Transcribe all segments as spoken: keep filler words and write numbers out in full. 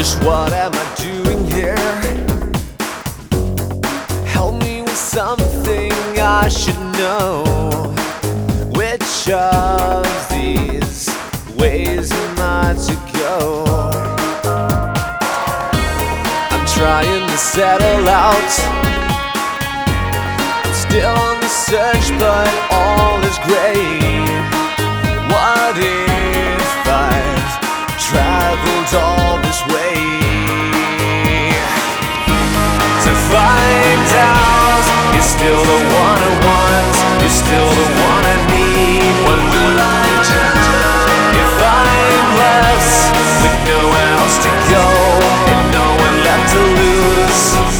Just what am I doing here? Help me with something I should know. Which of these ways am I to go? I'm trying to settle out. I'm still on the search, but all is great. What if I've traveled all this way to find out you're still the one I want, you're still the one I need? What will I do if I'm left with nowhere else to go and no one left to lose?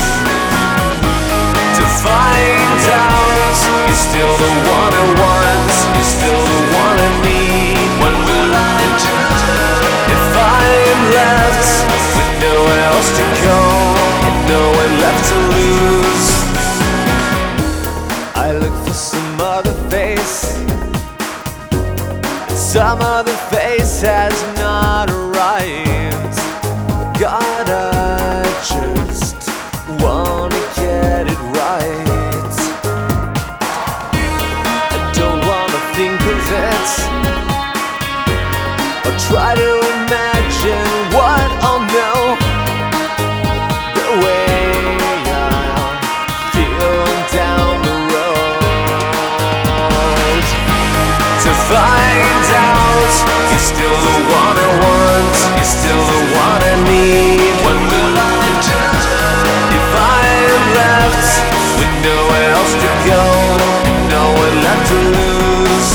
To find out you're still the one I want, you're still the one I need. What will I do if I'm left with nowhere else to go and no one left to lose? I look for some other face, some other face has not arrived. God, I just wanna get it right. I don't wanna think of it or try to imagine what I'll know. The way I'll feel down the road. To find out you're still the one I want, you're still the one I need. What will I do if I'm left with nowhere else to go and no one left to lose?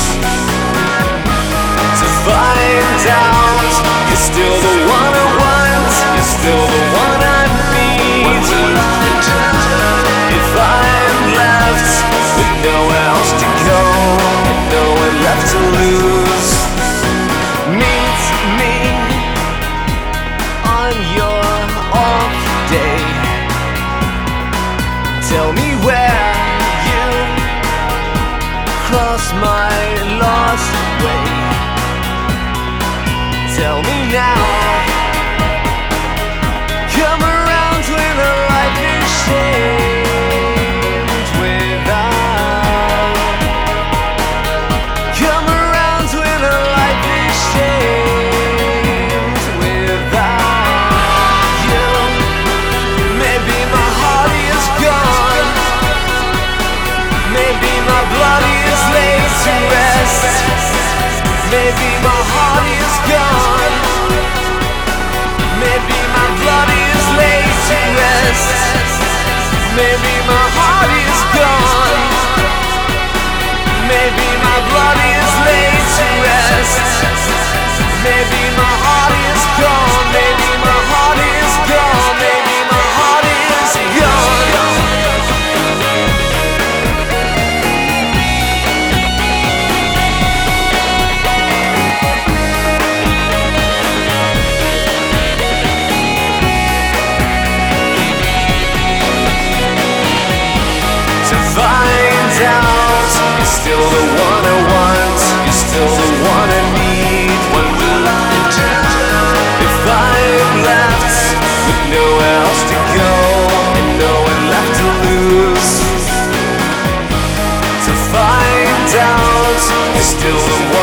To find out you're still the one I want, you're still the one I need. What will I do if I'm left with nowhere else to go and no one left to lose? Meet me on your off day. Tell me where you cross my lost way. Tell me now. Come around when the light is shamed without. Come around when the light is shamed without you. Maybe my heart is gone. Maybe my blood is laid to rest. Maybe my heart is gone. Maybe my blood is laid to rest. Maybe my heart is gone. Maybe my blood is laid to rest. Maybe my heart is gone. Maybe my heart is gone. Maybe my heart is gone. Find out you're still the one I want, you're still the one I need. What will I do if I'm left with nowhere else to go and no one left to lose? To find out you're still the one